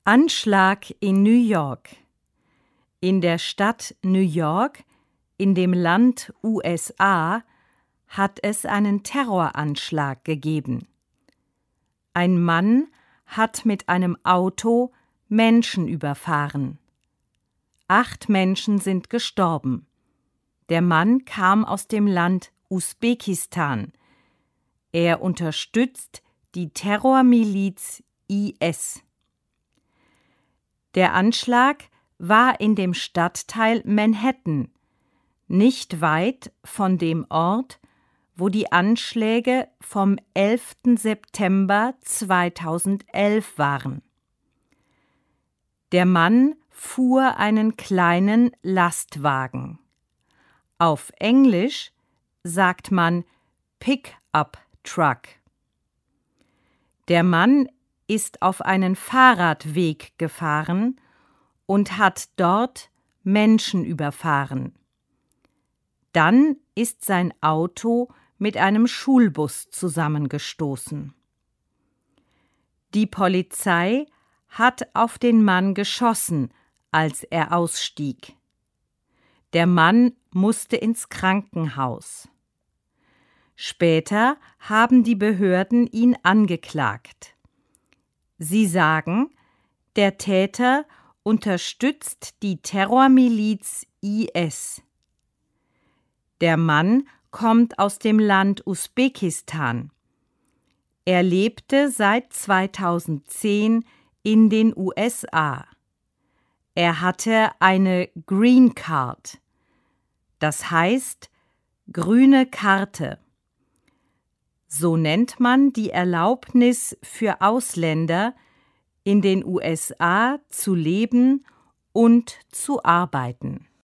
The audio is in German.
Anschlag in New York. In der Stadt New York, in dem Land USA, hat es einen Terroranschlag gegeben. Ein Mann hat mit einem Auto Menschen überfahren. 8 Menschen sind gestorben. Der Mann kam aus dem Land Usbekistan. Er unterstützt die Terrormiliz IS. Der Anschlag war in dem Stadtteil Manhattan, nicht weit von dem Ort, wo die Anschläge vom 11. September 2011 waren. Der Mann fuhr einen kleinen Lastwagen. Auf Englisch sagt man Pickup Truck. Der Mann ist auf einen Fahrradweg gefahren und hat dort Menschen überfahren. Dann ist sein Auto mit einem Schulbus zusammengestoßen. Die Polizei hat auf den Mann geschossen, als er ausstieg. Der Mann musste ins Krankenhaus. Später haben die Behörden ihn angeklagt. Sie sagen, der Täter unterstützt die Terrormiliz IS. Der Mann kommt aus dem Land Usbekistan. Er lebte seit 2010 in den USA. Er hatte eine Green Card, das heißt grüne Karte. So nennt man die Erlaubnis für Ausländer, in den USA zu leben und zu arbeiten.